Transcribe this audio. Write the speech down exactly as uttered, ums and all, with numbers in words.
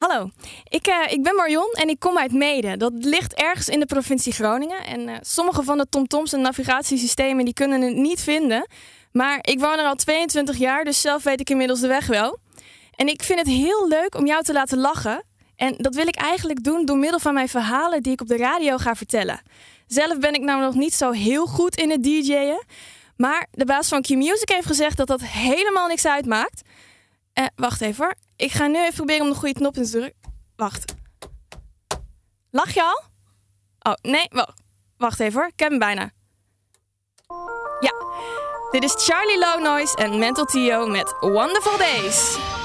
Hallo, ik, uh, ik ben Marion en ik kom uit Meeden. Dat ligt ergens in de provincie Groningen. En uh, sommige van de tomtoms en navigatiesystemen die kunnen het niet vinden. Maar ik woon er al tweeëntwintig jaar, dus zelf weet ik inmiddels de weg wel. En ik vind het heel leuk om jou te laten lachen. En dat wil ik eigenlijk doen door middel van mijn verhalen die ik op de radio ga vertellen. Zelf ben ik nou nog niet zo heel goed in het D J'en. Maar de baas van Q-Music heeft gezegd dat dat helemaal niks uitmaakt. Uh, wacht even hoor. Ik ga nu even proberen om de goede knop in te drukken. Wacht. Lach je al? Oh, nee. Wacht, wacht even hoor. Ik heb hem bijna. Ja. Dit is Charlie Low Noise en Mental Tio met Wonderful Days.